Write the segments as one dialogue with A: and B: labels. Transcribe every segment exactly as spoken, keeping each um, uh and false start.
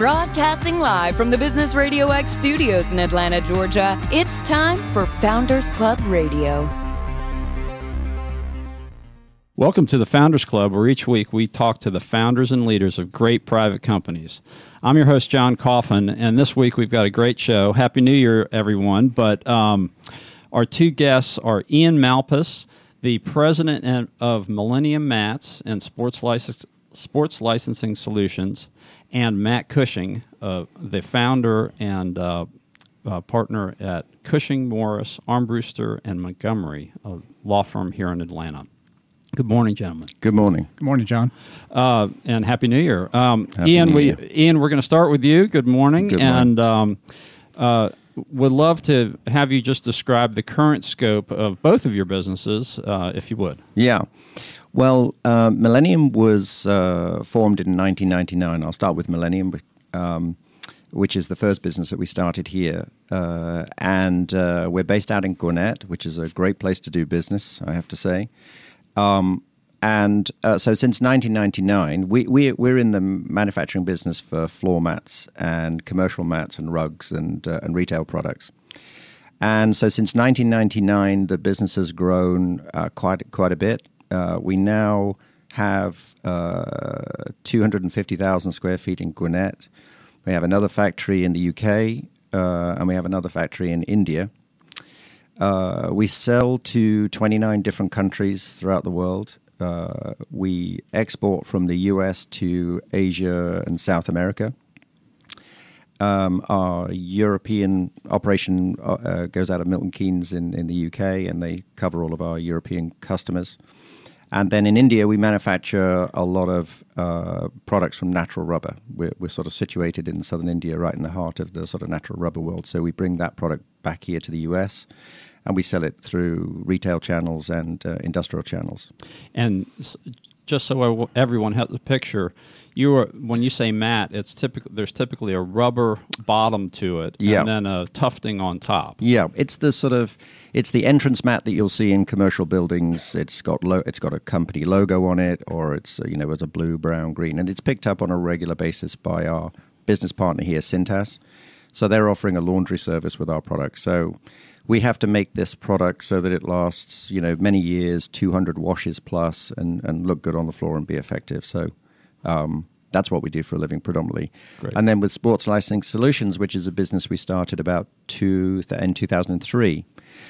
A: Broadcasting live from the Business Radio X studios in Atlanta, Georgia, it's time for Founders Club Radio.
B: Welcome to the Founders Club, where each week we talk to the founders and leaders of great private companies. I'm your host, John Coffin, and this week we've got a great show. Happy New Year, everyone. But um, our two guests are Ian Malpass, the president of Millennium Mats and Sports, License, Sports Licensing Solutions, and Matt Cushing, uh, the founder and uh, uh, partner at Cushing, Morris, Armbruster, and Montgomery, a law firm here in Atlanta. Good morning, gentlemen.
C: Good morning.
D: Good morning, John.
B: Uh, and Happy New Year. Um,
C: Happy
B: Ian,
C: New
B: we,
C: Year.
B: Ian, we're going to start with you. Good morning.
C: Good
B: and um, uh, would love to have you just describe the current scope of both of your businesses, uh, if you would.
C: Yeah. Well, uh, Millennium was uh, formed in nineteen ninety-nine. I'll start with Millennium, um, which is the first business that we started here. Uh, and uh, we're based out in Gwinnett, which is a great place to do business, I have to say. Um, and uh, so since nineteen ninety-nine, we, we, we're in the manufacturing business for floor mats and commercial mats and rugs and, uh, and retail products. And so since nineteen ninety-nine, the business has grown uh, quite, quite a bit. Uh, we now have uh, two hundred fifty thousand square feet in Gwinnett. We have another factory in the U K, uh, and we have another factory in India. Uh, we sell to twenty-nine different countries throughout the world. Uh, we export from the U S to Asia and South America. Um, our European operation uh, goes out of Milton Keynes in, in the U K, and they cover all of our European customers. And then in India, we manufacture a lot of uh, products from natural rubber. We're, we're sort of situated in southern India, right in the heart of the sort of natural rubber world. So we bring that product back here to the U S, and we sell it through retail channels and uh, industrial channels.
B: And just so everyone has a picture, you are, when you say mat, it's typical. There's typically a rubber bottom to it,
C: yeah.
B: and then a tufting on top.
C: Yeah, it's the sort of it's the entrance mat that you'll see in commercial buildings. It's got lo- it's got a company logo on it, or it's uh, you know it's a blue, brown, green, and it's picked up on a regular basis by our business partner here, Cintas. So they're offering a laundry service with our product. So we have to make this product so that it lasts you know many years, two hundred washes plus, and and look good on the floor and be effective. So. Um, that's what we do for a living predominantly.
B: Great.
C: And then with Sports Licensing Solutions, which is a business we started about two, in two thousand three,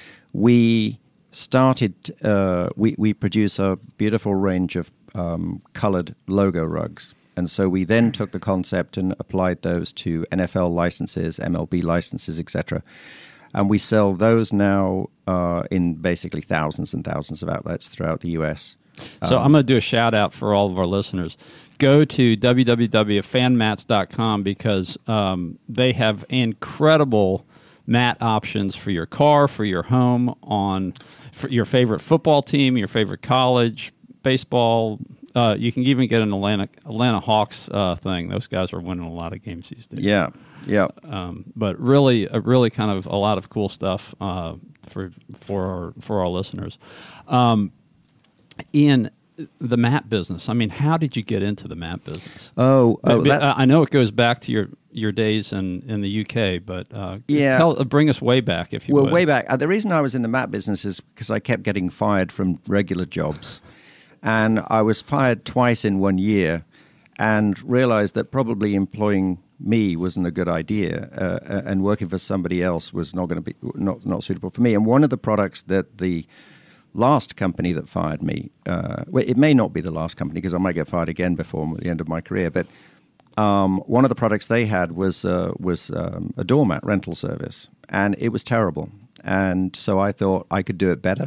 C: we started, uh, we, we produce a beautiful range of um, colored logo rugs. And so we then took the concept and applied those to N F L licenses, M L B licenses, et cetera. And we sell those now uh, in basically thousands and thousands of outlets throughout the U S.
B: So
C: um,
B: I'm going to do a shout out for all of our listeners. Go to w w w dot fan mats dot com because um, they have incredible mat options for your car, for your home, on for your favorite football team, your favorite college, baseball. Uh, you can even get an Atlanta Atlanta Hawks uh, thing. Those guys are winning a lot of games these days.
C: Yeah, yeah.
B: Um, but really, uh, really, kind of a lot of cool stuff uh, for for our for our listeners. Um, Ian, the mat business. I mean, how did you get into the mat business?
C: Oh, oh
B: but,
C: that,
B: I know it goes back to your, your days in, in the U K, but uh,
C: yeah.
B: tell, bring us way back, if you
C: well,
B: would.
C: way back. Uh, the reason I was in the mat business is because I kept getting fired from regular jobs. And I was fired twice in one year and realized that probably employing me wasn't a good idea, uh, and working for somebody else was not going to be not, not suitable for me. And one of the products that the last company that fired me, uh, well, it may not be the last company because I might get fired again before the end of my career, but um, one of the products they had was uh, was um, a doormat rental service, and it was terrible. And so I thought I could do it better.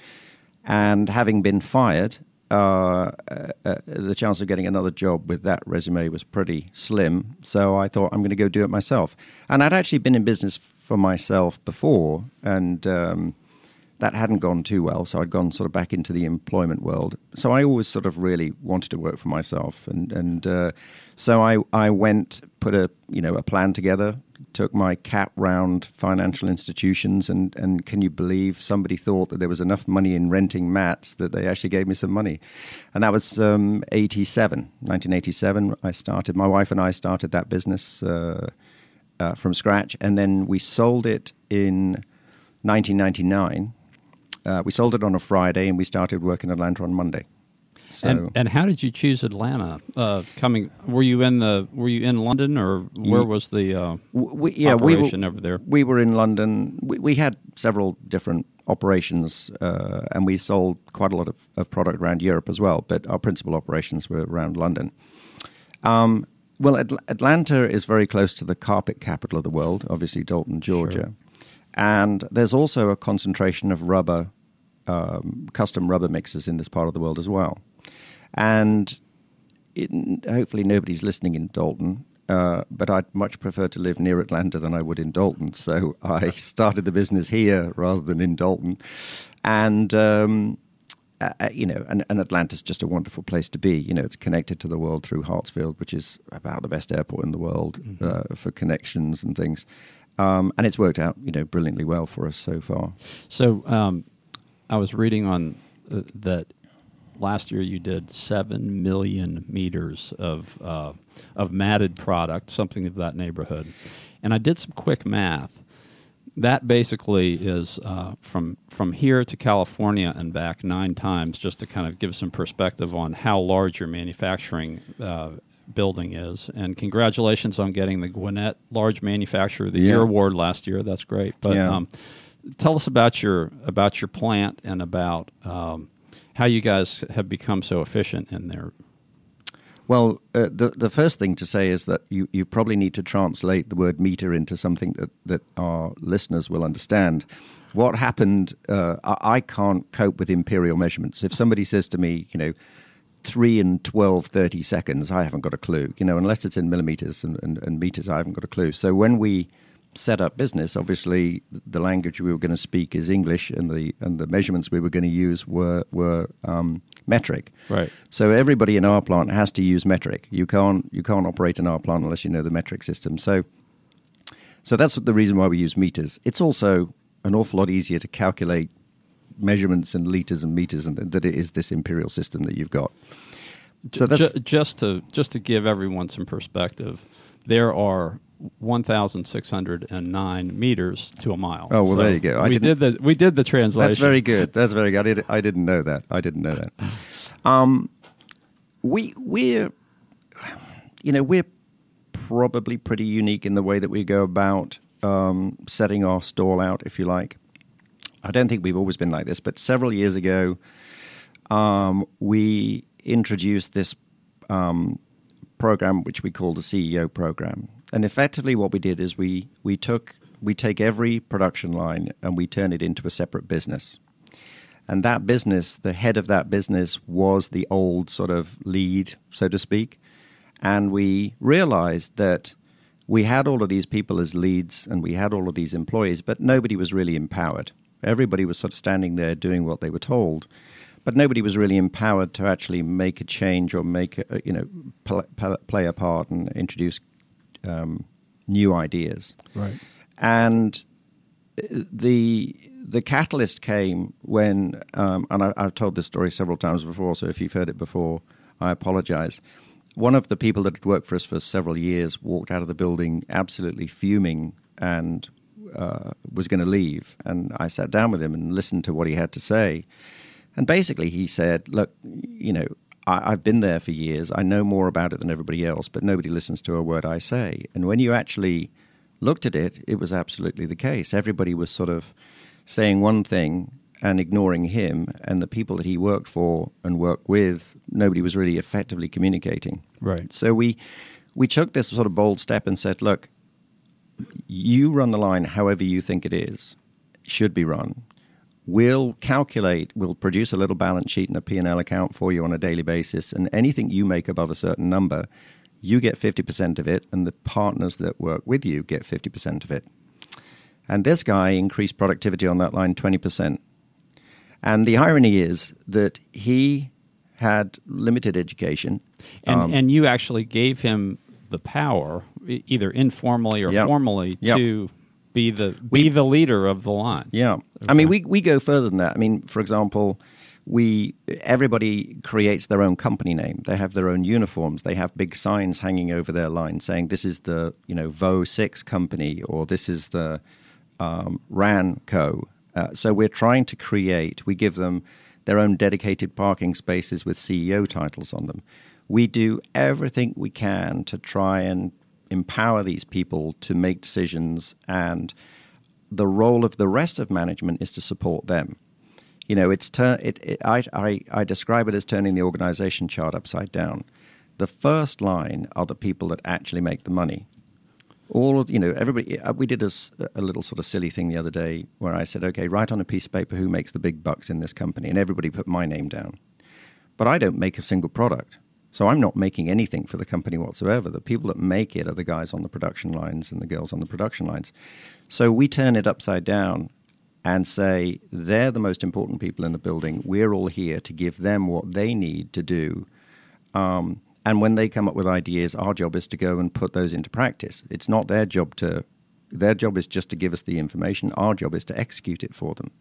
C: And having been fired, uh, uh, the chance of getting another job with that resume was pretty slim. So I thought I'm going to go do it myself. And I'd actually been in business for myself before, and um, that hadn't gone too well, so I'd gone sort of back into the employment world. So I always sort of really wanted to work for myself, and and uh, so I I went, put a you know a plan together, took my cap round financial institutions, and and can you believe somebody thought that there was enough money in renting mats that they actually gave me some money, and that was um, eighty-seven, nineteen eighty-seven. I started. My wife and I started that business uh, uh, from scratch, and then we sold it in nineteen ninety-nine. Uh, we sold it on a Friday, and we started working in Atlanta on Monday. So,
B: and, and how did you choose Atlanta? Uh, coming, were you in the were you in London, or where was the uh,
C: we, yeah,
B: operation
C: we were,
B: over there?
C: We were in London. We, we had several different operations, uh, and we sold quite a lot of, of product around Europe as well. But our principal operations were around London. Um, well, At- Atlanta is very close to the carpet capital of the world, obviously Dalton, Georgia,
B: sure.
C: And there's also a concentration of rubber. Um, custom rubber mixers in this part of the world as well. And it, hopefully nobody's listening in Dalton, uh, but I'd much prefer to live near Atlanta than I would in Dalton. So I started the business here rather than in Dalton. And, um, uh, you know, and, and Atlanta's just a wonderful place to be. You know, it's connected to the world through Hartsfield, which is about the best airport in the world mm-hmm. uh, for connections and things. Um, and it's worked out, you know, brilliantly well for us so far.
B: So, um I was reading on uh, that last year you did seven million meters of uh, of matted product, something of that neighborhood. And I did some quick math. That basically is uh, from from here to California and back nine times, just to kind of give some perspective on how large your manufacturing uh, building is. And congratulations on getting the Gwinnett Large Manufacturer of the
C: yeah.
B: Year award last year. That's great. But
C: yeah.
B: um, tell us about your about your plant and about um, how you guys have become so efficient in there.
C: Well, uh, the the first thing to say is that you, you probably need to translate the word meter into something that, that our listeners will understand. What happened, uh, I, I can't cope with imperial measurements. If somebody says to me, you know, three and twelve, thirty seconds, I haven't got a clue. You know, unless it's in millimeters and, and, and meters, I haven't got a clue. So when we set up business, obviously the language we were going to speak is English, and the and the measurements we were going to use were were um, metric.
B: Right.
C: So everybody in our plant has to use metric. You can't you can't operate in our plant unless you know the metric system. So so that's the reason why we use meters. It's also an awful lot easier to calculate measurements in liters and meters, and that it is this imperial system that you've got. So that's
B: just, just to just to give everyone some perspective, there are one thousand six hundred nine meters to a mile.
C: Oh, well,
B: so
C: there you go. I
B: we did the we did the translation.
C: That's very good. That's very good. I, did, I didn't know that. I didn't know that. Um, we we're you know we're probably pretty unique in the way that we go about um, setting our stall out, if you like. I don't think we've always been like this, but several years ago, um, we introduced this um, program which we call the C E O program. And effectively what we did is we, we took we take every production line and we turn it into a separate business. And that business, the head of that business was the old sort of lead, so to speak. And we realized that we had all of these people as leads and we had all of these employees, but nobody was really empowered. Everybody was sort of standing there doing what they were told, but nobody was really empowered to actually make a change or make a, you know, pl- play a part and introduce um, new ideas.
B: Right.
C: And the the catalyst came when, um, and I, I've told this story several times before, so if you've heard it before, I apologize. One of the people that had worked for us for several years walked out of the building absolutely fuming and uh, was going to leave. And I sat down with him and listened to what he had to say. And basically he said, look, you know, I, I've been there for years. I know more about it than everybody else, but nobody listens to a word I say. And when you actually looked at it, it was absolutely the case. Everybody was sort of saying one thing and ignoring him, and the people that he worked for and worked with, nobody was really effectively communicating.
B: Right.
C: So we we took this sort of bold step and said, look, you run the line however you think it is, should be run. We'll calculate, we'll produce a little balance sheet and a P and L account for you on a daily basis, and anything you make above a certain number, you get fifty percent of it, and the partners that work with you get fifty percent of it. And this guy increased productivity on that line twenty percent And the irony is that he had limited education.
B: And,
C: um,
B: and you actually gave him the power, e- either informally or
C: Yep.
B: formally,
C: Yep.
B: to be the be
C: We-
B: the leader of the line.
C: Yeah. I mean, we, we go further than that. I mean, for example, we everybody creates their own company name. They have their own uniforms. They have big signs hanging over their line saying this is the, you know, V O six company, or this is the um, R A N Co. Uh, so we're trying to create, we give them their own dedicated parking spaces with C E O titles on them. We do everything we can to try and empower these people to make decisions, and the role of the rest of management is to support them. You know, it's tur- it, it, I, I, I describe it as turning the organization chart upside down. The first line are the people that actually make the money. All of, you know, everybody, we did a, a little sort of silly thing the other day where I said, okay, write on a piece of paper who makes the big bucks in this company, and everybody put my name down. But I don't make a single product. So I'm not making anything for the company whatsoever. The people that make it are the guys on the production lines and the girls on the production lines. So we turn it upside down and say they're the most important people in the building. We're all here to give them what they need to do. Um, and when they come up with ideas, our job is to go and put those into practice. It's not their job to, their job is just to give us the information. Our job is to execute it for them.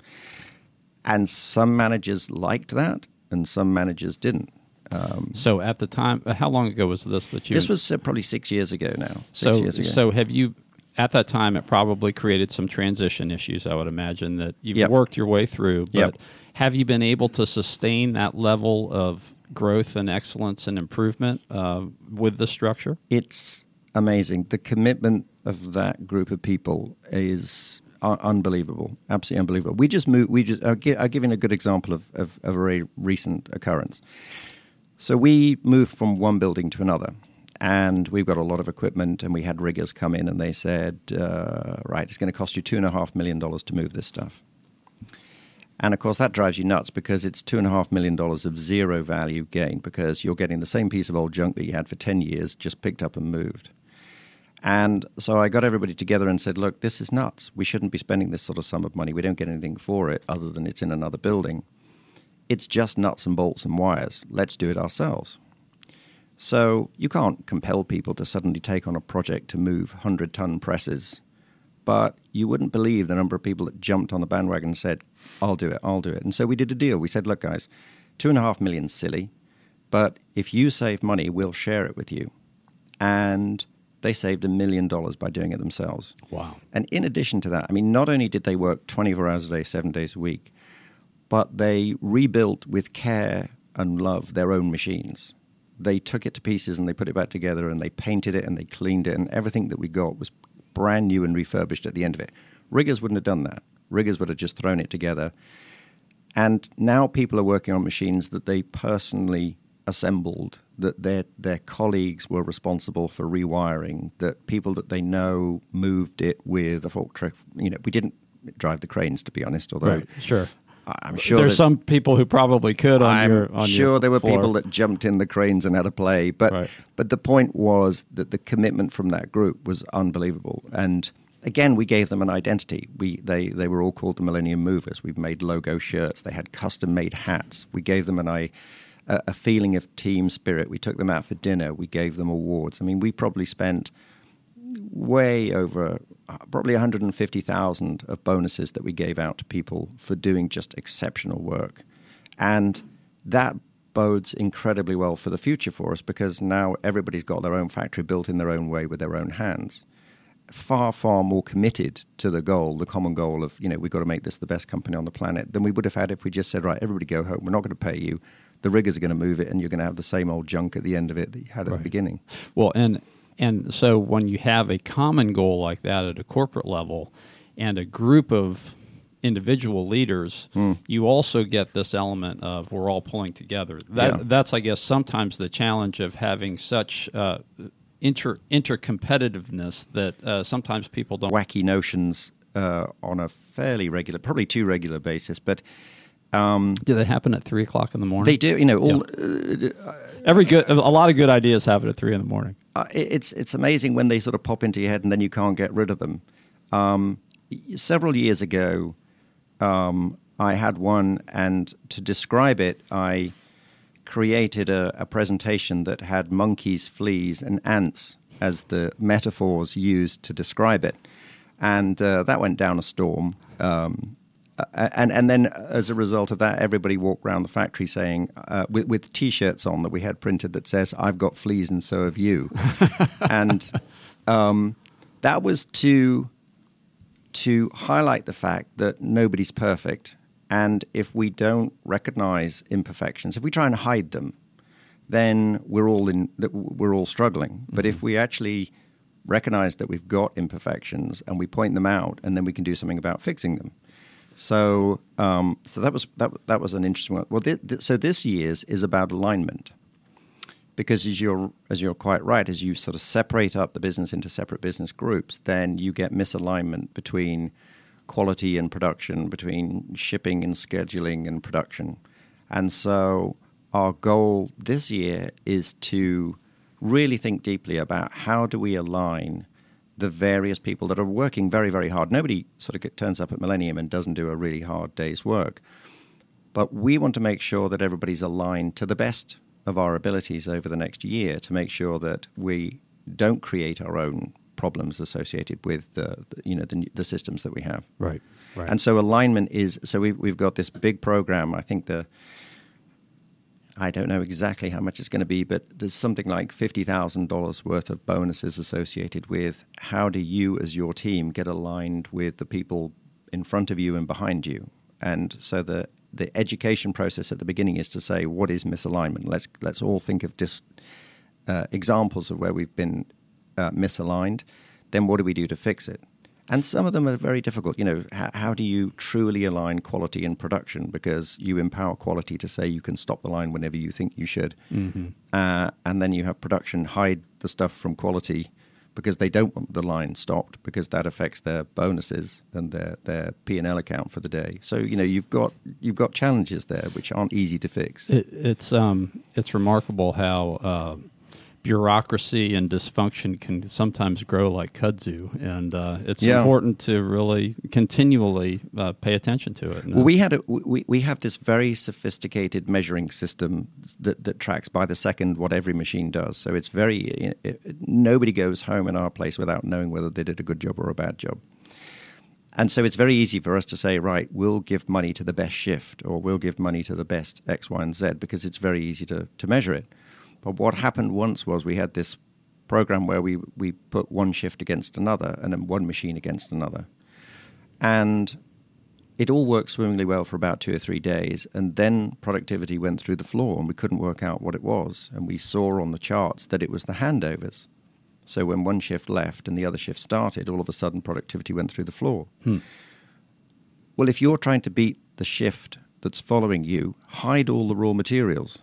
C: And some managers liked that and some managers didn't. Um,
B: So at the time, uh, how long ago was this that you...
C: This was uh, probably six years ago now.
B: so,
C: Six years ago.
B: So have you, at that time, it probably created some transition issues, I would imagine, that you've
C: Yep.
B: worked your way through. But
C: Yep.
B: have you been able to sustain that level of growth and excellence and improvement uh, with the structure?
C: It's amazing. The commitment of that group of people is un- unbelievable, absolutely unbelievable. We just moved. We just. I'll give, I'll give you a good example of, of, of a very recent occurrence. So we moved from one building to another, and we've got a lot of equipment, and we had riggers come in, and they said, uh, right, it's going to cost you two and a half million dollars to move this stuff. And of course, that drives you nuts because it's two and a half million dollars of zero value gain because you're getting the same piece of old junk that you had for ten years, just picked up and moved. And so I got everybody together and said, look, this is nuts. We shouldn't be spending this sort of sum of money. We don't get anything for it other than it's in another building. It's just nuts and bolts and wires. Let's do it ourselves. So you can't compel people to suddenly take on a project to move one hundred ton presses. But you wouldn't believe the number of people that jumped on the bandwagon and said, I'll do it, I'll do it. And so we did a deal. We said, look, guys, two and a half million silly, but if you save money, we'll share it with you. And they saved a million dollars by doing it themselves.
B: Wow.
C: And in addition to that, I mean, not only did they work twenty-four hours a day, seven days a week, but they rebuilt with care and love their own machines. They took it to pieces and they put it back together and they painted it and they cleaned it, and everything that we got was brand new and refurbished at the end of it. Riggers wouldn't have done that. Riggers would have just thrown it together. And now people are working on machines that they personally assembled, that their their colleagues were responsible for rewiring, that people that they know moved it with a fork truck. You know, we didn't drive the cranes, to be honest, although
B: Right, sure.
C: I'm sure
B: There's
C: that-
B: some people who probably could on
C: I'm
B: your on
C: sure
B: your
C: there were
B: floor.
C: people that jumped in the cranes and had a play, but
B: Right.
C: but the point was that the commitment from that group was unbelievable. And again, we gave them an identity. We they they were all called the Millennium Movers. We've made logo shirts. They had custom made hats. We gave them an I. A, a feeling of team spirit. We took them out for dinner. We gave them awards. I mean, we probably spent way over, uh, probably one hundred fifty thousand of bonuses that we gave out to people for doing just exceptional work. And that bodes incredibly well for the future for us because now everybody's got their own factory built in their own way with their own hands. Far, far more committed to the goal, the common goal of, you know, we've got to make this the best company on the planet than we would have had if we just said, right, everybody go home. We're not going to pay you. The riggers are going to move it, and you're going to have the same old junk at the end of it that you had at
B: Right.
C: the beginning.
B: Well, and and so when you have a common goal like that at a corporate level and a group of individual leaders,
C: Mm.
B: you also get this element of we're all pulling together. That
C: Yeah.
B: That's, I guess, sometimes the challenge of having such uh, inter intercompetitiveness that uh, sometimes people don't.
C: Wacky notions uh, on a fairly regular, probably too regular basis, but um,
B: Do they happen at three o'clock in the morning?
C: they do. You know, all
B: Every good, a lot of good ideas happen at three in the morning.
C: uh, it- it's it's amazing when they sort of pop into your head and then you can't get rid of them. Um, several years ago, um, I had one, and to describe it, I created a, a presentation that had monkeys, fleas, and ants as the metaphors used to describe it. And uh, that went down a storm. Um, and, and then as a result of that, everybody walked around the factory saying, uh, with, with T-shirts on that we had printed that says, "I've got fleas and so have you." And um, that was to, to highlight the fact that nobody's perfect. And if we don't recognize imperfections, if we try and hide them, then we're all in. We're all struggling. Mm-hmm. But if we actually recognize that we've got imperfections and we point them out, and then we can do something about fixing them. So, um, so that was that. That was an interesting one. Well, th- th- so this year's is about alignment, because as you're as you're quite right, as you sort of separate up the business into separate business groups, then you get misalignment between quality and production, between shipping and scheduling and production. And so our goal this year is to really think deeply about how do we align the various people that are working very, very hard. Nobody sort of turns up at Millennium and doesn't do a really hard day's work. But we want to make sure that everybody's aligned to the best of our abilities over the next year to make sure that we don't create our own problems associated with the, the you know the, the systems that we have.
B: Right, right.
C: And so alignment is so we've we've got this big program. I think the I don't know exactly how much it's going to be, but there's something like fifty thousand dollars worth of bonuses associated with how do you as your team get aligned with the people in front of you and behind you. And so the the education process at the beginning is to say, what is misalignment? Let's let's all think of dis, uh, examples of where we've been uh, misaligned. Then what do we do to fix it? And some of them are very difficult. You know, how, how do you truly align quality and production? Because you empower quality to say you can stop the line whenever you think you should. Mm-hmm. Uh, and then you have production hide the stuff from quality because they don't want the line stopped, because that affects their bonuses and their, their P and L account for the day. So, you know, you've got you've got challenges there which aren't easy to fix.
B: It, it's um it's remarkable how uh, bureaucracy and dysfunction can sometimes grow like kudzu, and uh, it's
C: yeah.
B: important to really continually uh, pay attention to it.
C: Well, we had a, we we have this very sophisticated measuring system that, that tracks by the second what every machine does. So it's very it, it, nobody goes home in our place without knowing whether they did a good job or a bad job. And so it's very easy for us to say, right, we'll give money to the best shift, or we'll give money to the best X, Y, and Z, because it's very easy to, to measure it. But what happened once was we had this program where we, we put one shift against another and then one machine against another. And it all worked swimmingly well for about two or three days. And then productivity went through the floor and we couldn't work out what it was. And we saw on the charts that it was the handovers. So when one shift left and the other shift started, all of a sudden productivity went through the floor. Hmm. Well, if you're trying to beat the shift that's following you, hide all the raw materials.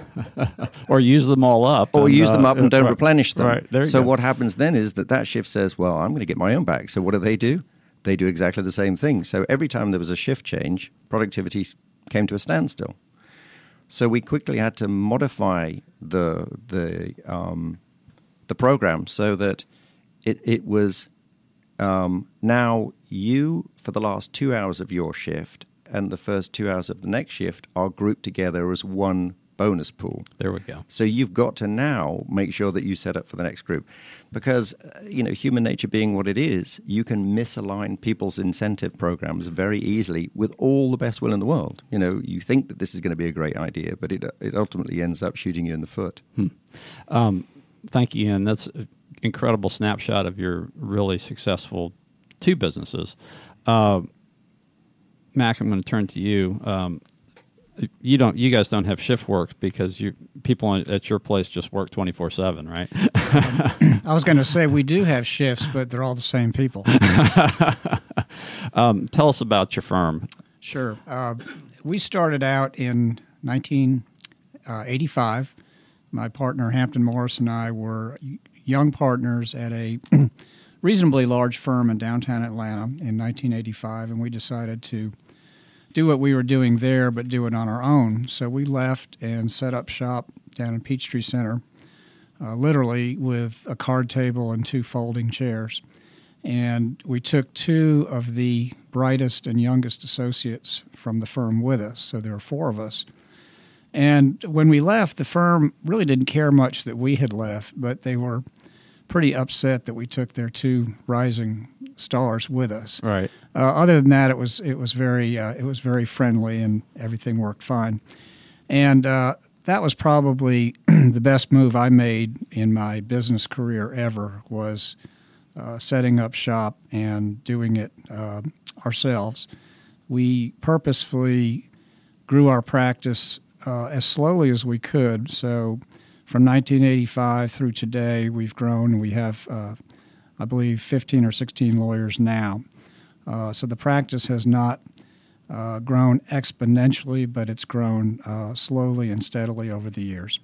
B: Or use them all up.
C: Or
B: and,
C: use them
B: uh,
C: up and don't
B: right,
C: replenish them.
B: Right, there you
C: so
B: go.
C: what happens then is that that shift says, well, I'm going to get my own back. So what do they do? They do exactly the same thing. So every time there was a shift change, productivity came to a standstill. So we quickly had to modify the the um, the program so that it, it was um, now you, for the last two hours of your shift and the first two hours of the next shift, are grouped together as one bonus pool.
B: There we go.
C: So you've got to now make sure that you set up for the next group, because uh, you know, human nature being what it is, you can misalign people's incentive programs very easily with all the best will in the world. You know, you think that this is going to be a great idea, but it it ultimately ends up shooting you in the foot.
B: Hmm. Um, thank you, Ian. That's an incredible snapshot of your really successful two businesses. Uh, Mac, I'm going to turn to you. Um, You don't. You guys don't have shift work because you people at your place just work twenty-four seven, right?
D: I was going to say we do have shifts, but they're all the same people.
B: um, tell us about your firm.
D: Sure. Uh, we started out in nineteen eighty-five. My partner Hampton Morris and I were young partners at a reasonably large firm in downtown Atlanta in nineteen eighty-five, and we decided to do what we were doing there, but do it on our own. So we left and set up shop down in Peachtree Center, uh, literally with a card table and two folding chairs. And we took two of the brightest and youngest associates from the firm with us, so there were four of us. And when we left, the firm really didn't care much that we had left, but they were pretty upset that we took their two rising stars with us.
B: Right.
D: Uh, other than that, it was it was very uh, it was very friendly and everything worked fine. And uh, that was probably the best move I made in my business career ever, was uh, setting up shop and doing it uh, ourselves. We purposefully grew our practice uh, as slowly as we could. So from nineteen eighty-five through today, we've grown, and we have, uh, I believe, fifteen or sixteen lawyers now. Uh, so the practice has not uh, grown exponentially, but it's grown uh, slowly and steadily over the years.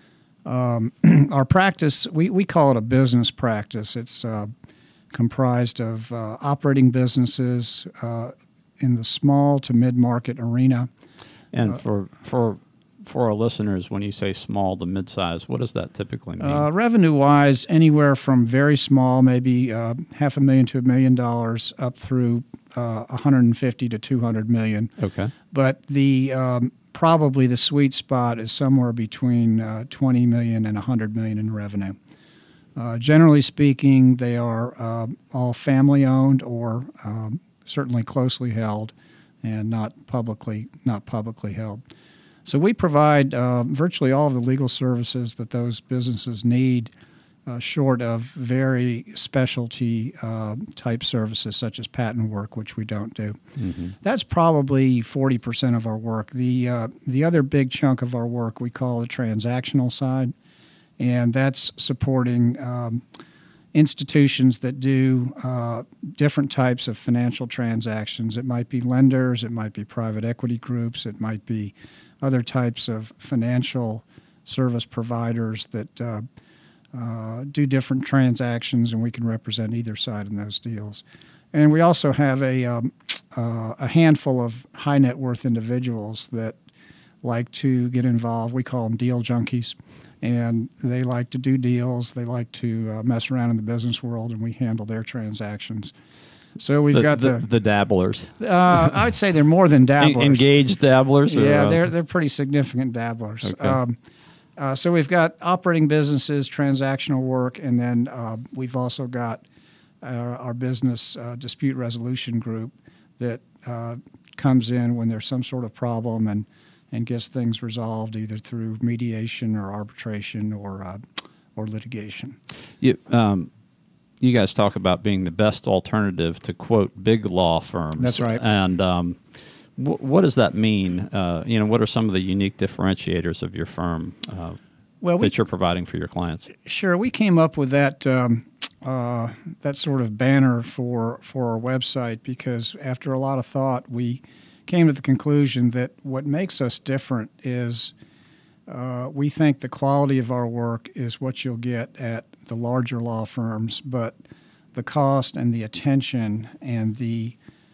D: Um, our practice, we, we call it a business practice. It's uh, comprised of uh, operating businesses uh, in the small to mid-market arena.
B: And
D: uh,
B: for for for our listeners, when you say small to mid-size, what does that typically mean?
D: Uh, revenue-wise, anywhere from very small, maybe uh, half a million to a million dollars, up through uh, one hundred fifty to two hundred million.
B: Okay.
D: But the um, probably the sweet spot is somewhere between uh, twenty million and one hundred million in revenue. Uh, generally speaking, they are uh, all family-owned or um, certainly closely held, and not publicly not publicly held. So we provide uh, virtually all of the legal services that those businesses need, uh, short of very specialty uh, type services such as patent work, which we don't do. Mm-hmm. That's probably forty percent of our work. The uh, the other big chunk of our work we call the transactional side, and that's supporting um, institutions that do uh, different types of financial transactions. It might be lenders, it might be private equity groups, it might be other types of financial service providers that uh, uh, do different transactions, and we can represent either side in those deals. And we also have a, um, uh, a handful of high net worth individuals that like to get involved. We call them deal junkies, and they like to do deals. They like to uh, mess around in the business world, and we handle their transactions. So we've
B: the,
D: got
B: the,
D: the,
B: the dabblers.
D: Uh, I'd say they're more than dabblers.
B: Engaged dabblers? Or,
D: yeah,
B: uh,
D: they're they're pretty significant dabblers.
B: Okay.
D: Um, uh, so we've got operating businesses, transactional work, and then uh, we've also got our, our business uh, dispute resolution group that uh, comes in when there's some sort of problem and, and gets things resolved either through mediation or arbitration or uh, or litigation.
B: You, um, you guys talk about being the best alternative to, quote, big law firms.
D: That's right.
B: And um, w- what does that mean? Uh, you know, what are some of the unique differentiators of your firm uh,
D: well, we,
B: that you're providing for your clients?
D: Sure. We came up with that um, uh, that sort of banner for, for our website because after a lot of thought, we came to the conclusion that what makes us different is uh, we think the quality of our work is what you'll get at the larger law firms, but the cost and the attention and the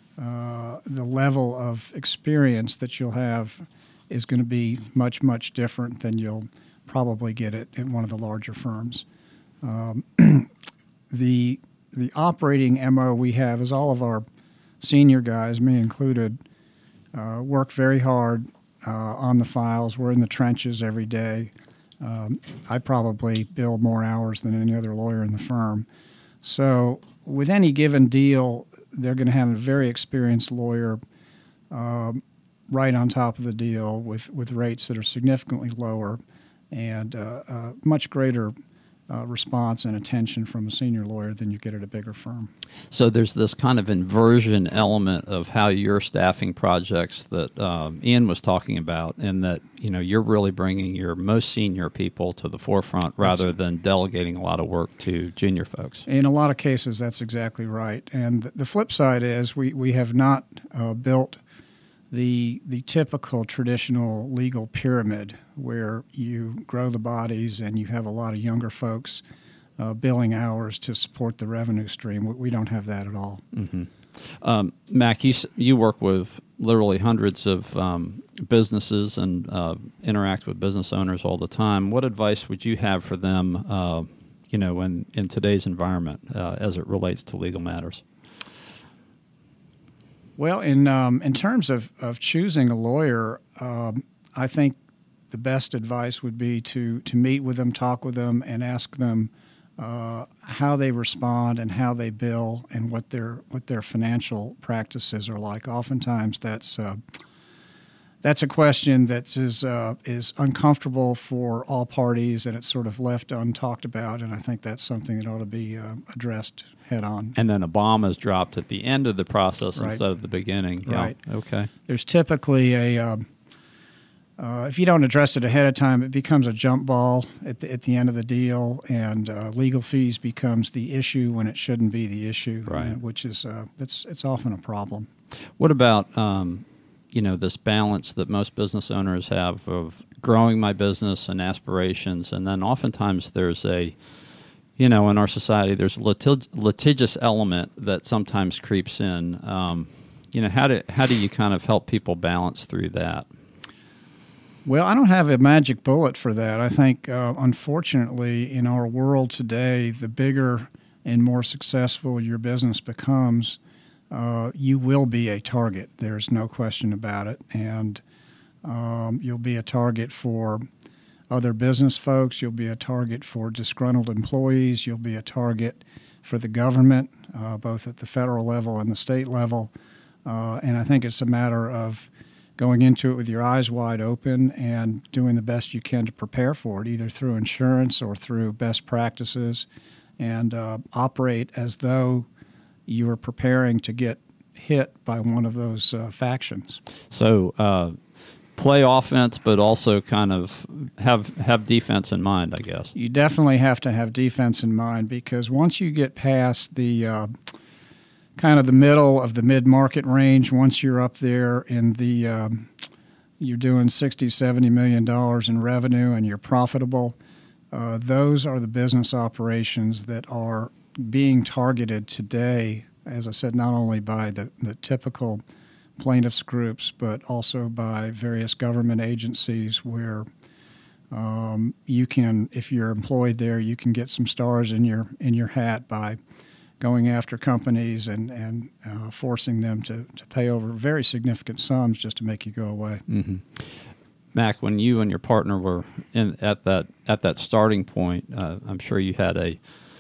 D: uh, the level of experience that you'll have is going to be much, much different than you'll probably get it at one of the larger firms. Um, the the operating M O we have is all of our senior guys, me included, uh, work very hard uh, on the files. We're in the trenches every day. Um, I probably bill more hours than any other lawyer in the firm. So with any given deal, they're going to have a very experienced lawyer um, right on top of the deal with, with rates that are significantly lower and uh, uh, much greater uh, response and attention from a senior lawyer than you get at a bigger firm.
B: So there's this kind of inversion element of how you're staffing projects that um, Ian was talking about, and that you know you're really bringing your most senior people to the forefront rather that's, than delegating a lot of work to junior folks.
D: In a lot of cases, that's exactly right. And the flip side is we, we have not uh, built the the typical traditional legal pyramid where you grow the bodies and you have a lot of younger folks uh, billing hours to support the revenue stream. We, we don't have that at all.
B: Mm-hmm. Um, Mac, you you work with literally hundreds of um, businesses and uh, interact with business owners all the time. What advice would you have for them, uh, you know, in, in today's environment uh, as it relates to legal matters?
D: Well, in um, in terms of, of choosing a lawyer, um, I think the best advice would be to, to meet with them, talk with them, and ask them uh, how they respond and how they bill and what their what their financial practices are like. Oftentimes, that's uh, that's a question that is uh, is uncomfortable for all parties, and it's sort of left untalked about. And I think that's something that ought to be uh, addressed head on.
B: And then a bomb is dropped at the end of the process
D: Right.
B: instead of the beginning. Yeah.
D: Right.
B: Okay.
D: There's typically a uh, uh, if you don't address it ahead of time, it becomes a jump ball at the, at the end of the deal, and uh, legal fees becomes the issue when it shouldn't be the issue,
B: Right.
D: uh, which is uh, it's it's often a problem.
B: What about um, you know, this balance that most business owners have of growing my business and aspirations, and then oftentimes there's a, you know, in our society there's a litig- litigious element that sometimes creeps in. Um, you know, how do how do you kind of help people balance through that?
D: Well, I don't have a magic bullet for that. I think, uh, unfortunately, in our world today, the bigger and more successful your business becomes, uh, you will be a target. There's no question about it. And um, you'll be a target for other business folks. You'll be a target for disgruntled employees. You'll be a target for the government, uh, both at the federal level and the state level. Uh, and I think it's a matter of going into it with your eyes wide open and doing the best you can to prepare for it, either through insurance or through best practices, and uh, operate as though you are preparing to get hit by one of those uh, factions.
B: So uh, play offense, but also kind of have have defense in mind, I guess.
D: You definitely have to have defense in mind, because once you get past the uh, kind of the middle of the mid-market range, once you're up there in the, um, you're doing sixty, seventy million dollars in revenue and you're profitable, uh, those are the business operations that are being targeted today, as I said, not only by the, the typical plaintiffs groups, but also by various government agencies where um, you can, if you're employed there, you can get some stars in your in your hat by going after companies and, and uh, forcing them to, to pay over very significant sums just to make you go away.
B: Mm-hmm. Mac, when you and your partner were in at that at that starting point, uh, I'm sure you had a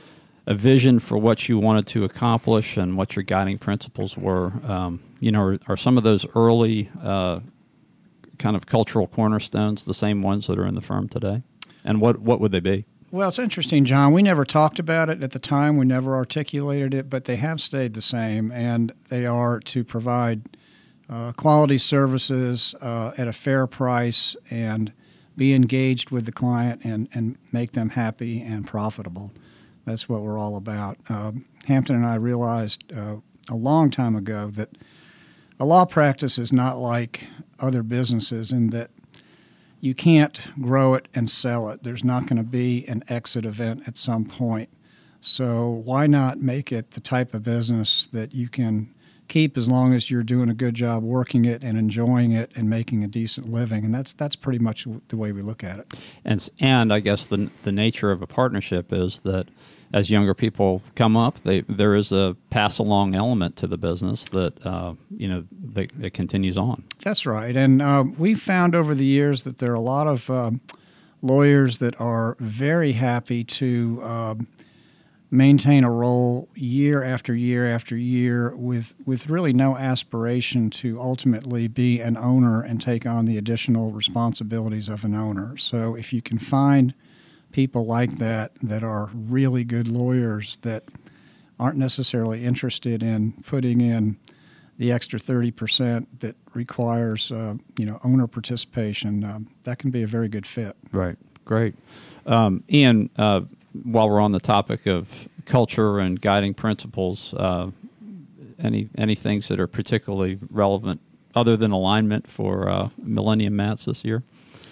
B: a vision for what you wanted to accomplish and what your guiding principles were. Um, you know, are, are some of those early uh, kind of cultural cornerstones the same ones that are in the firm today? And what, what would they be?
D: Well, it's interesting, John. We never talked about it at the time. We never articulated it, but they have stayed the same, and they are to provide uh, quality services uh, at a fair price and be engaged with the client and, and make them happy and profitable. That's what we're all about. Uh, Hampton and I realized uh, a long time ago that a law practice is not like other businesses in that you can't grow it and sell it. There's not going to be an exit event at some point. So why not make it the type of business that you can keep as long as you're doing a good job working it and enjoying it and making a decent living? And that's that's pretty much the way we look at it.
B: And and I guess the the nature of a partnership is that as younger people come up, they, there is a pass-along element to the business that, uh, you know, that, that continues on.
D: That's right. And uh, we've found over the years that there are a lot of um, lawyers that are very happy to um, maintain a role year after year after year with, with really no aspiration to ultimately be an owner and take on the additional responsibilities of an owner. So if you can find people like that that are really good lawyers that aren't necessarily interested in putting in the extra thirty percent that requires uh, you know owner participation, um, that can be a very good fit.
B: Right. Great. Um, Ian, uh, while we're on the topic of culture and guiding principles, uh, any any things that are particularly relevant other than alignment for uh, Millennium Mats this year?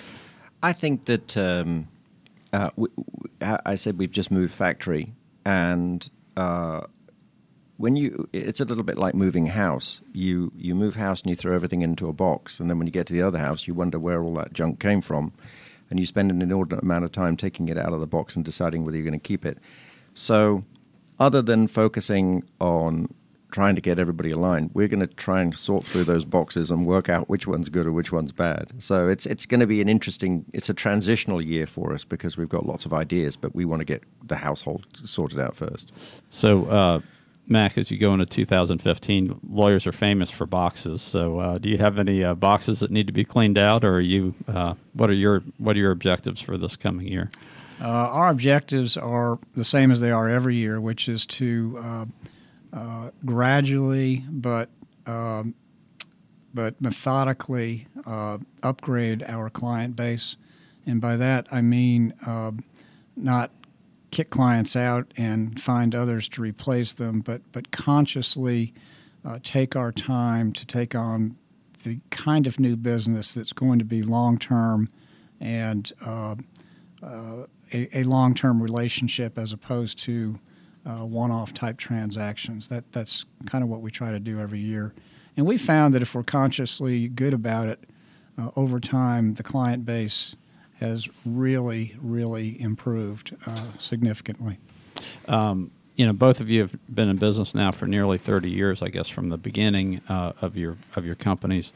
C: I think that um, uh, we, I said we've just moved factory, and uh, when you, it's a little bit like moving house. You you move house and you throw everything into a box, and then when you get to the other house, you wonder where all that junk came from. and you spend an inordinate amount of time taking it out of the box and deciding whether you're going to keep it. So other than focusing on trying to get everybody aligned, we're going to try and sort through those boxes and work out which one's good or which one's bad. So it's it's going to be an interesting, it's a transitional year for us because we've got lots of ideas, but we want to get the household sorted out first.
B: So, uh, Mac, as you go into two thousand fifteen, lawyers are famous for boxes. So, uh, do you have any uh, boxes that need to be cleaned out, or are you? Uh, what are your What are your objectives for this coming year?
D: Uh, our objectives are the same as they are every year, which is to uh, uh, gradually but um, but methodically uh, upgrade our client base, and by that I mean uh, not kick clients out and find others to replace them, but but consciously uh, take our time to take on the kind of new business that's going to be long-term and uh, uh, a, a long-term relationship as opposed to uh, one-off type transactions. That that's kind of what we try to do every year. And we found that if we're consciously good about it, uh, over time the client base has really, really improved uh, significantly.
B: Um, you know, both of you have been in business now for nearly thirty years, I guess, from the beginning uh, of your of your companies.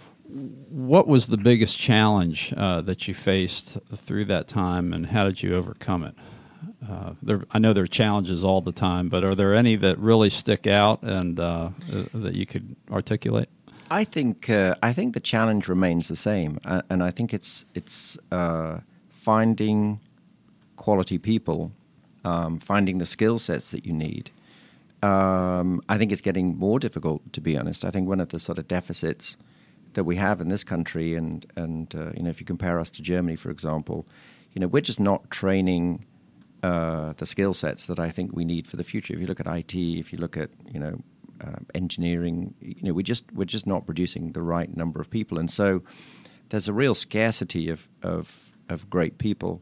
B: What was the biggest challenge uh, that you faced through that time, and how did you overcome it? Uh, there, I know there are challenges all the time, but are there any that really stick out and uh, that you could articulate?
C: I think uh, I think the challenge remains the same, uh, and I think it's it's uh, finding quality people, um, finding the skill sets that you need. Um, I think it's getting more difficult, to be honest. I think one of the sort of deficits that we have in this country, and and uh, you know, if you compare us to Germany, for example, you know, we're just not training uh, the skill sets that I think we need for the future. If you look at I T, if you look at you know. Uh, engineering, you know, we just we're just not producing the right number of people, and so there's a real scarcity of of of great people,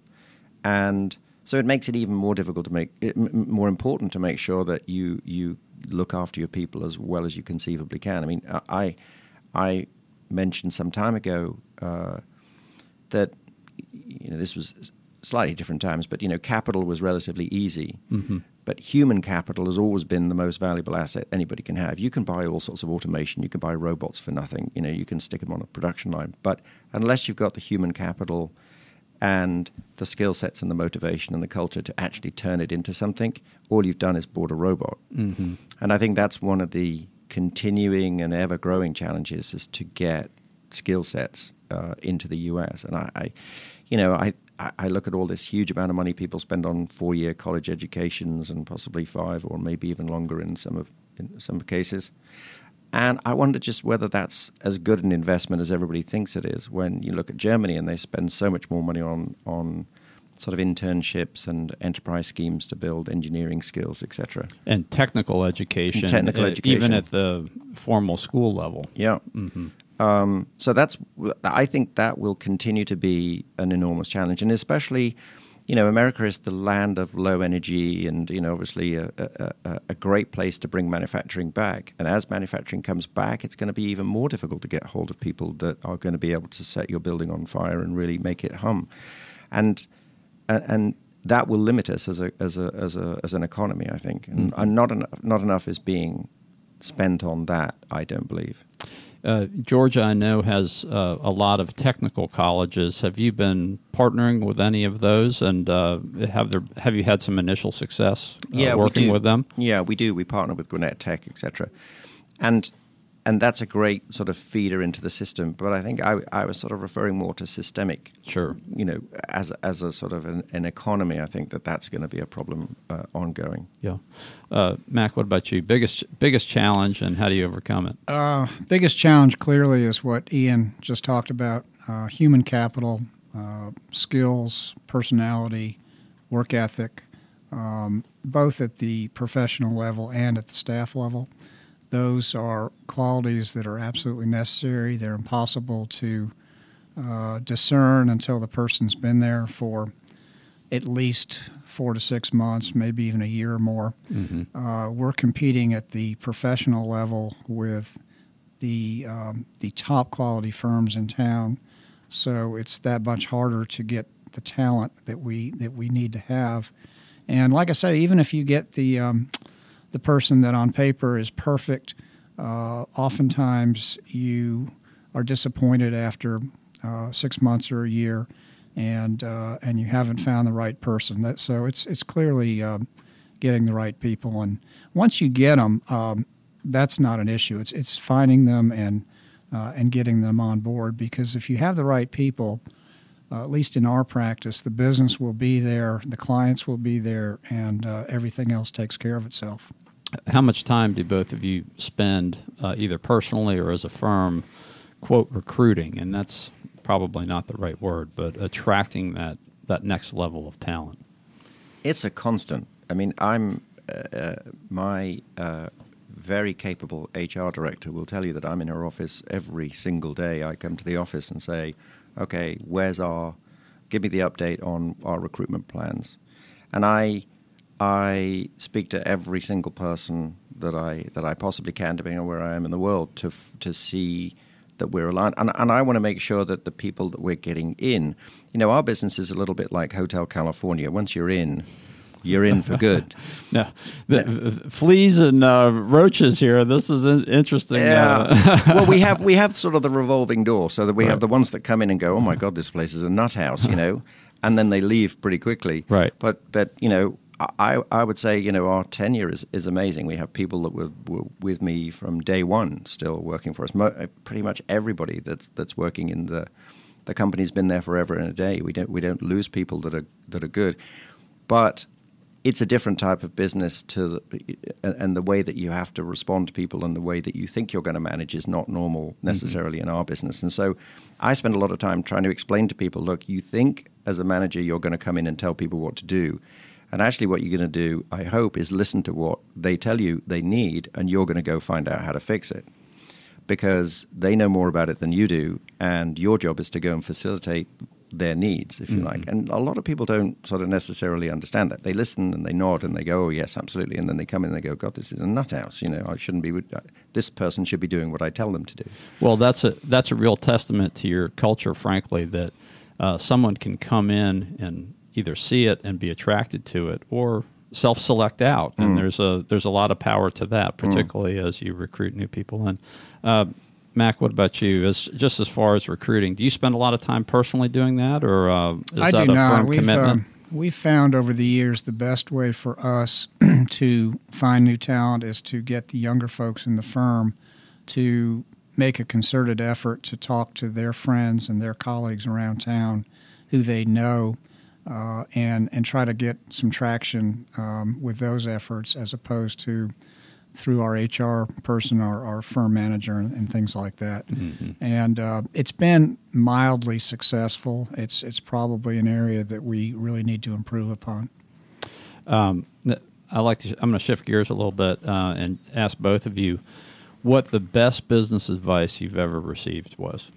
C: and so it makes it even more difficult to make it m- more important to make sure that you you look after your people as well as you conceivably can. I mean, I I mentioned some time ago uh, that you know this was slightly different times, but you know, capital was relatively easy. Mm-hmm. But human capital has always been the most valuable asset anybody can have. You can buy all sorts of automation. You can buy robots for nothing. You know, you can stick them on a production line. But unless you've got the human capital and the skill sets and the motivation and the culture to actually turn it into something, all you've done is bought a robot. Mm-hmm. And I think that's one of the continuing and ever-growing challenges is to get skill sets uh, into the U S. And I, I you know, I... I look at all this huge amount of money people spend on four-year college educations and possibly five or maybe even longer in some of in some cases. And I wonder just whether that's as good an investment as everybody thinks it is when you look at Germany and they spend so much more money on, on sort of internships and enterprise schemes to build engineering skills, et cetera.
B: And technical education,
C: and technical
B: uh,
C: education.
B: even at the formal school level.
C: Yeah. Mm-hmm. Um, so that's, I think that will continue to be an enormous challenge, and especially, you know, America is the land of low energy, and you know, obviously a, a, a great place to bring manufacturing back. And as manufacturing comes back, it's going to be even more difficult to get hold of people that are going to be able to set your building on fire and really make it hum, and and, and that will limit us as a as a as a as an economy, I think, and, mm-hmm. and not enough not enough is being spent on that, I don't believe.
B: Uh, Georgia, I know, has uh, a lot of technical colleges. Have you been partnering with any of those, and uh, have there have you had some initial success uh,
C: yeah,
B: working
C: we do.
B: with them?
C: Yeah, we do. We partner with Gwinnett Tech, et cetera. And and that's a great sort of feeder into the system. But I think I, I was sort of referring more to systemic.
B: Sure.
C: You know, as as a sort of an, an economy, I think that that's going to be a problem uh, ongoing.
B: Yeah. Uh, Mac, what about you? Biggest biggest challenge, and how do you overcome it?
D: Uh, biggest challenge clearly is what Ian just talked about: uh, human capital, uh, skills, personality, work ethic, um, both at the professional level and at the staff level. Those are qualities that are absolutely necessary. They're impossible to uh, discern until the person's been there for at least four to six months, maybe even a year or more. Mm-hmm. Uh, we're competing at the professional level with the um, the top quality firms in town, so it's that much harder to get the talent that we that we need to have. And like I say, even if you get the um, the person that on paper is perfect, uh, oftentimes you are disappointed after uh, six months or a year, and uh, and you haven't found the right person. That, so it's it's clearly um, getting the right people. And once you get them, um, that's not an issue. It's it's finding them and uh, and getting them on board. Because if you have the right people, uh, at least in our practice, the business will be there, the clients will be there, and uh, everything else takes care of itself.
B: How much time do both of you spend, uh, either personally or as a firm, quote, recruiting? And that's probably not the right word, but attracting that, that next level of talent.
C: It's a constant. I mean, I'm uh, my uh, very capable H R director will tell you that I'm in her office every single day. I come to the office and say, okay, where's our, give me the update on our recruitment plans. And I I speak to every single person that I that I possibly can, depending on where I am in the world, to f- to see that we're aligned. And, and I want to make sure that the people that we're getting in, you know, our business is a little bit like Hotel California. Once you're in, you're in for good.
B: No, the, the fleas and uh, roaches here. This is in- interesting.
C: Yeah.
B: Uh,
C: Well, we have we have sort of the revolving door, so that we
B: Right.
C: have the ones that come in and go, oh my God, this place is a nut house, you know, and then they leave pretty quickly.
B: Right.
C: But but you know. I, I would say, you know, our tenure is, is amazing. We have people that were, were with me from day one still working for us. Mo- pretty much everybody that's that's working in the the company's been there forever and a day. We don't we don't lose people that are that are good. But it's a different type of business to the, and the way that you have to respond to people and the way that you think you're going to manage is not normal necessarily mm-hmm. in our business. And so I spend a lot of time trying to explain to people, look, you think as a manager you're going to come in and tell people what to do. And actually what you're going to do, I hope, is listen to what they tell you they need, and you're going to go find out how to fix it. Because they know more about it than you do, and your job is to go and facilitate their needs, if you mm-hmm. like. And a lot of people don't sort of necessarily understand that. They listen and they nod and they go, oh, yes, absolutely. And then they come in and they go, God, this is a nut house. You know, I shouldn't be, this person should be doing what I tell them to do.
B: Well, that's a, that's a real testament to your culture, frankly, that uh, someone can come in and either see it and be attracted to it, or self-select out. And mm. there's a there's a lot of power to that, particularly mm. as you recruit new people. And uh, Mac, what about you? As just as far as recruiting, do you spend a lot of time personally doing that, or uh, is
D: I
B: that
D: do
B: a
D: not.
B: firm
D: We've,
B: commitment?
D: Um, we've found over the years the best way for us to find new talent is to get the younger folks in the firm to make a concerted effort to talk to their friends and their colleagues around town who they know. Uh, and and try to get some traction um, with those efforts, as opposed to through our H R person, our, our firm manager, and, and things like that. Mm-hmm. And uh, it's been mildly successful. It's it's probably an area that we really need to improve upon.
B: Um, I like to. I'm going to shift gears a little bit uh, and ask both of you what the best business advice you've ever received was.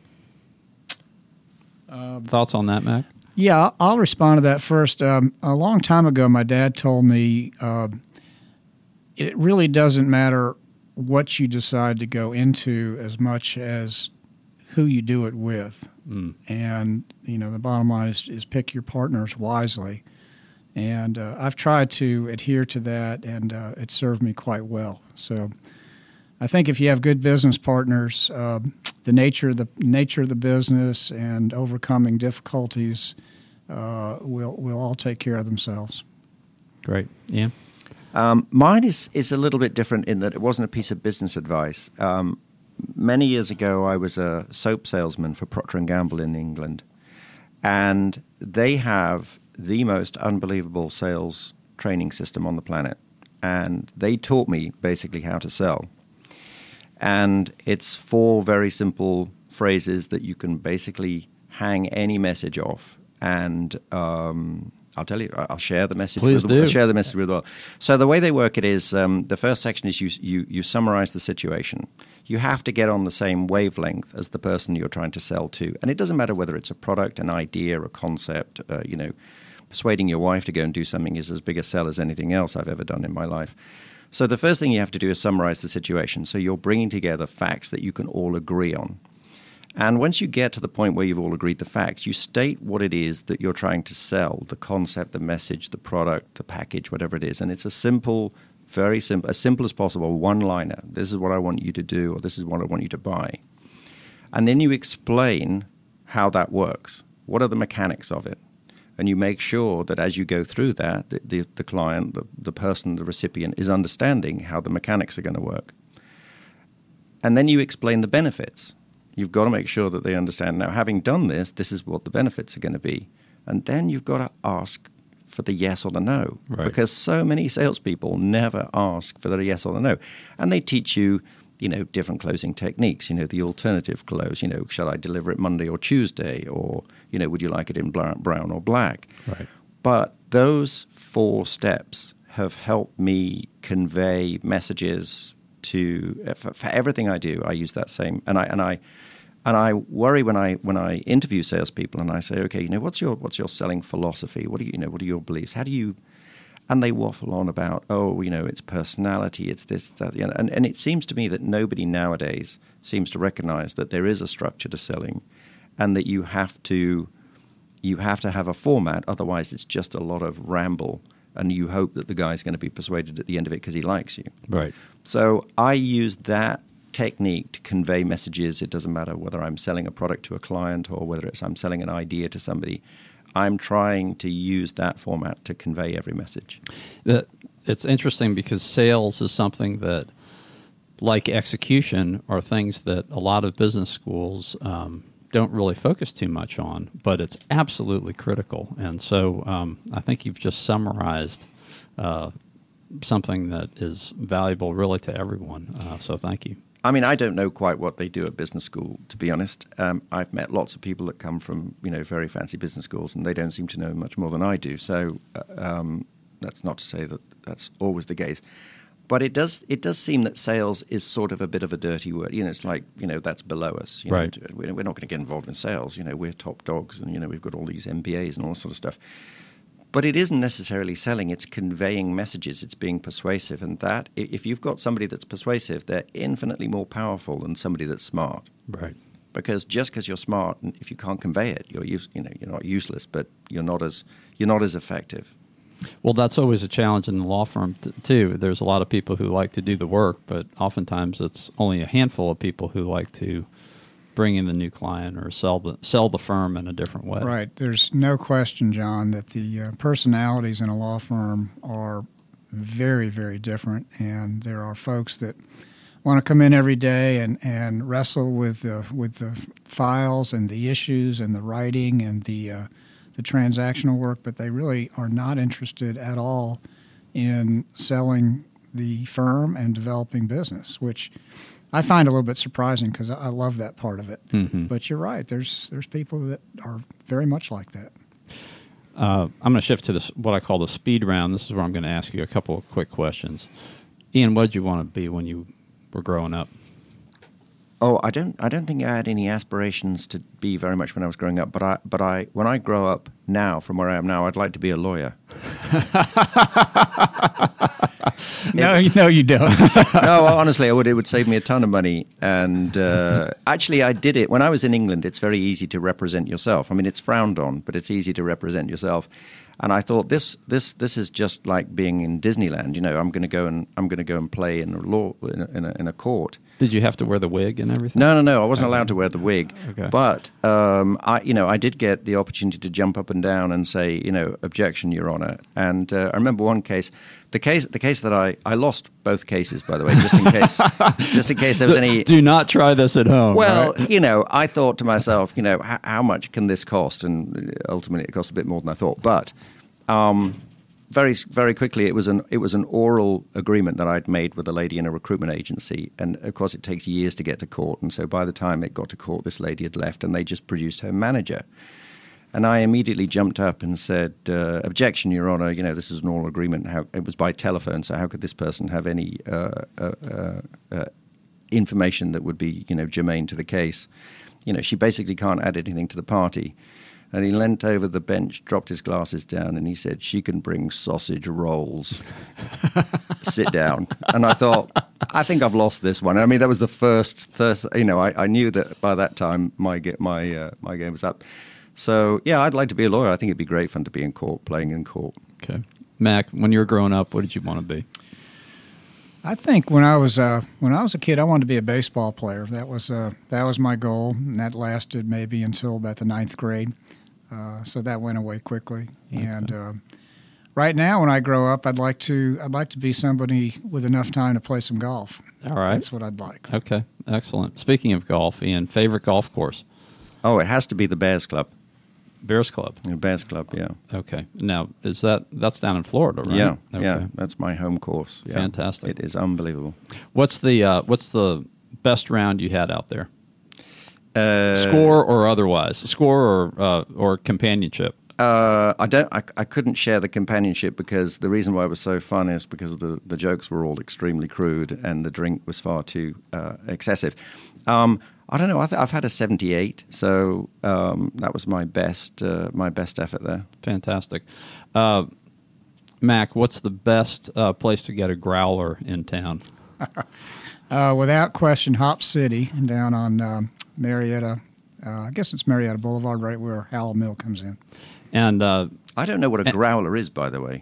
B: Um, Thoughts on that, Mac?
D: Yeah, I'll respond to that first. Um, a long time ago, my dad told me uh, it really doesn't matter what you decide to go into as much as who you do it with. Mm. And, you know, the bottom line is, is pick your partners wisely. And uh, I've tried to adhere to that, and uh, it served me quite well. So I think if you have good business partners, uh, the nature of the nature of the business and overcoming difficulties uh, will will all take care of themselves.
B: Great, yeah.
C: Um, mine is is a little bit different in that it wasn't a piece of business advice. Um, many years ago, I was a soap salesman for Procter and Gamble in England, and they have the most unbelievable sales training system on the planet, and they taught me basically how to sell. And it's four very simple phrases that you can basically hang any message off. And um, I'll tell you, I'll share the message.
B: Please
C: with
B: do.
C: I'll share the message with all. So the way they work it is, um, the first section is you, you you summarize the situation. You have to get on the same wavelength as the person you're trying to sell to, and it doesn't matter whether it's a product, an idea, a concept. Uh, you know, persuading your wife to go and do something is as big a sell as anything else I've ever done in my life. So the first thing you have to do is summarize the situation. So you're bringing together facts that you can all agree on. And once you get to the point where you've all agreed the facts, you state what it is that you're trying to sell, the concept, the message, the product, the package, whatever it is. And it's a simple, very simple, as simple as possible, one-liner. This is what I want you to do, or this is what I want you to buy. And then you explain how that works. What are the mechanics of it? And you make sure that as you go through that, the, the, the client, the, the person, the recipient is understanding how the mechanics are going to work. And then you explain the benefits. You've got to make sure that they understand, now, having done this, this is what the benefits are going to be. And then you've got to ask for the yes or the no.
B: Right.
C: Because so many salespeople never ask for the yes or the no. And they teach you, you know, different closing techniques, you know, the alternative close, you know, shall I deliver it Monday or Tuesday? Or, you know, would you like it in brown or black?
B: Right.
C: But those four steps have helped me convey messages to, for, for everything I do, I use that same, and I, and I, And I worry when I when I interview salespeople and I say, okay, you know, what's your what's your selling philosophy? What do you, you know? What are your beliefs? How do you? And they waffle on about, oh, you know, it's personality, it's this, that, you know, and and it seems to me that nobody nowadays seems to recognize that there is a structure to selling, and that you have to you have to have a format. Otherwise, it's just a lot of ramble, and you hope that the guy's going to be persuaded at the end of it because he likes you.
B: Right.
C: So I use that technique to convey messages. It doesn't matter whether I'm selling a product to a client or whether it's I'm selling an idea to somebody. I'm trying to use that format to convey every message.
B: The, it's interesting because sales is something that, like execution, are things that a lot of business schools um, don't really focus too much on, but it's absolutely critical. And so um, I think you've just summarized uh, something that is valuable really to everyone. Uh, so thank you.
C: I mean, I don't know quite what they do at business school, to be honest. Um, I've met lots of people that come from, you know, very fancy business schools, and they don't seem to know much more than I do. So uh, um, that's not to say that that's always the case. But it does it does seem that sales is sort of a bit of a dirty word. You know, it's like, you know, that's below us. You know,
B: right.
C: We're not going to get involved in sales. You know, we're top dogs, and, you know, we've got all these M B As and all this sort of stuff. But it isn't necessarily selling, it's conveying messages, it's being persuasive. And that, if you've got somebody that's persuasive, they're infinitely more powerful than somebody that's smart.
B: Right.
C: Because just because you're smart, and if you can't convey it, you're use, you know, you're not useless, but you're not as you're not as effective.
B: Well, that's always a challenge in the law firm, t- too. There's a lot of people who like to do the work, but oftentimes it's only a handful of people who like to bring in the new client or sell the sell the firm in a different way.
D: Right. There's no question, John, that the uh, personalities in a law firm are very, very different, and there are folks that want to come in every day and, and wrestle with the with the files and the issues and the writing and the uh, the transactional work, but they really are not interested at all in selling the firm and developing business, which I find a little bit surprising because I love that part of it.
B: Mm-hmm.
D: But you're right. There's there's people that are very much like that.
B: Uh, I'm going to shift to this what I call the speed round. This is where I'm going to ask you a couple of quick questions. Ian, what did you want to be when you were growing up?
C: Oh, I don't. I don't think I had any aspirations to be very much when I was growing up. But I, but I, when I grow up now, from where I am now, I'd like to be a lawyer.
D: no, you no, you don't.
C: No, honestly, I would. It would save me a ton of money. And uh, actually, I did it when I was in England. It's very easy to represent yourself. I mean, it's frowned on, but it's easy to represent yourself. And I thought this, this, this is just like being in Disneyland. You know, I'm going to go and I'm going to go and play in a law in a, in a, in a court.
B: Did you have to wear the wig and everything?
C: No, no, no. I wasn't allowed to wear the wig.
B: Okay.
C: But um, I, you know, I did get the opportunity to jump up and down and say, you know, objection, Your Honor. And uh, I remember one case, the case, the case that I, I lost both cases, by the way, just in case, just in case there was any.
B: Do not try this at home.
C: Well,
B: right?
C: you know, I thought to myself, you know, how, how much can this cost? And ultimately, it cost a bit more than I thought. But um, very, very quickly, it was an it was an oral agreement that I'd made with a lady in a recruitment agency, and of course, it takes years to get to court. And so, by the time it got to court, this lady had left, and they just produced her manager. And I immediately jumped up and said, uh, objection, Your Honor, you know, this is an oral agreement. How, it was by telephone, so how could this person have any uh, uh, uh, uh, information that would be, you know, germane to the case? You know, she basically can't add anything to the party. And he leant over the bench, dropped his glasses down, and he said, she can bring sausage rolls. Sit down. And I thought, I think I've lost this one. I mean, that was the first, first you know, I, I knew that by that time my ge- my uh, my game was up. So, yeah, I'd like to be a lawyer. I think it'd be great fun to be in court, playing in court.
B: Okay. Mac, when you were growing up, what did you want to be?
D: I think when I was uh, when I was a kid, I wanted to be a baseball player. That was uh, that was my goal, and that lasted maybe until about the ninth grade. Uh, so that went away quickly. Okay. And uh, right now, when I grow up, I'd like to I'd like to be somebody with enough time to play some golf.
B: All right,
D: that's what I'd like.
B: Okay, excellent. Speaking of golf, Ian, favorite golf course?
C: Oh, it has to be the Bears Club.
B: Bears Club.
C: The Bears Club, yeah.
B: Okay. Now, is that that's down in Florida, right?
C: Yeah,
B: okay.
C: yeah. That's my home course. Yeah.
B: Fantastic.
C: It is unbelievable.
B: What's the uh, what's the best round you had out there?
C: Uh,
B: Score or otherwise? Score or uh, or companionship?
C: Uh, I don't. I, I couldn't share the companionship because the reason why it was so fun is because the the jokes were all extremely crude and the drink was far too uh, excessive. Um, I don't know. I th- I've had a seventy-eight, so um, that was my best uh, my best effort there.
B: Fantastic. Uh, Mac, what's the best uh, place to get a growler in town?
D: uh, without question, Hop City down on um, Marietta. Uh, I guess it's Marietta Boulevard, right where Howell Mill comes in.
B: And uh,
C: I don't know what a growler is, by the way.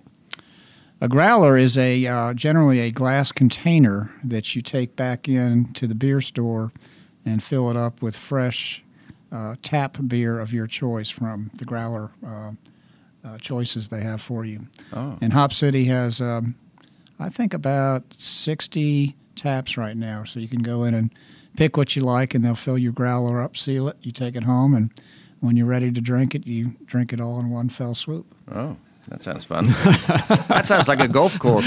D: A growler is a uh, generally a glass container that you take back in to the beer store and fill it up with fresh uh, tap beer of your choice from the growler uh, uh, choices they have for you.
C: Oh.
D: And Hop City has, um, I think, about sixty taps right now. So you can go in and pick what you like, and they'll fill your growler up, seal it, you take it home, and when you're ready to drink it, you drink it all in one fell swoop.
C: Oh. That sounds fun. That sounds like a golf course.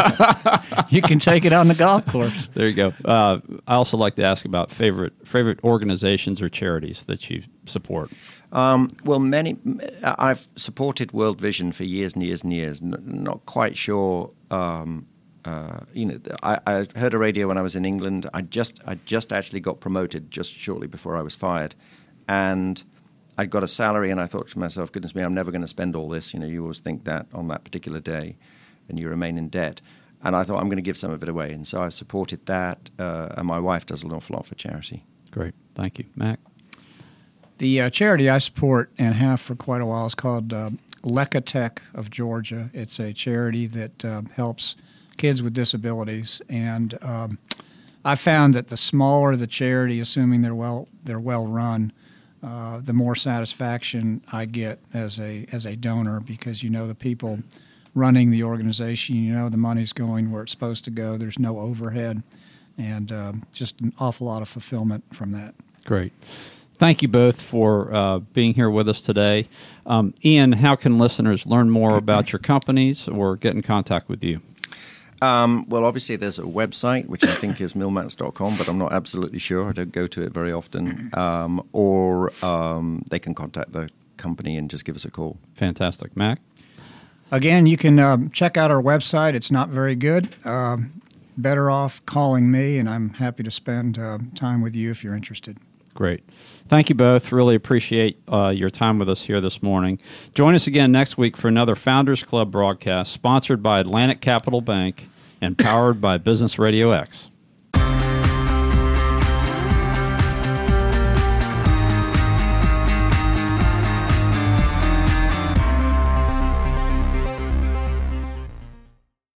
D: You can take it on the golf course.
B: There you go. Uh, I also like to ask about favorite favorite organizations or charities that you support.
C: Um, well, many. I've supported World Vision for years and years and years. N- not quite sure. Um, uh, you know, I, I heard a radio when I was in England. I just, I just actually got promoted just shortly before I was fired, and I'd got a salary, and I thought to myself, goodness me, I'm never going to spend all this. You know, you always think that on that particular day, and you remain in debt. And I thought, I'm going to give some of it away. And so I've supported that, uh, and my wife does an awful lot for charity.
B: Great. Thank you. Mac?
D: The uh, charity I support and have for quite a while is called uh, Lecatech of Georgia. It's a charity that uh, helps kids with disabilities. And um, I found that the smaller the charity, assuming they're well, they're well run, Uh, the more satisfaction I get as a as a donor, because you know the people running the organization, you know the money's going where it's supposed to go. There's no overhead, and uh, just an awful lot of fulfillment from that.
B: Great. Thank you both for uh, being here with us today. Um, Ian, how can listeners learn more about your companies or get in contact with you?
C: Um, well, obviously, there's a website, which I think is millmats dot com, but I'm not absolutely sure. I don't go to it very often. Um, or um, they can contact the company and just give us a call.
B: Fantastic. Mac?
D: Again, you can um, check out our website. It's not very good. Um, better off calling me, and I'm happy to spend uh, time with you if you're interested.
B: Great. Thank you both. Really appreciate uh, your time with us here this morning. Join us again next week for another Founders Club broadcast sponsored by Atlantic Capital Bank and powered by Business Radio X.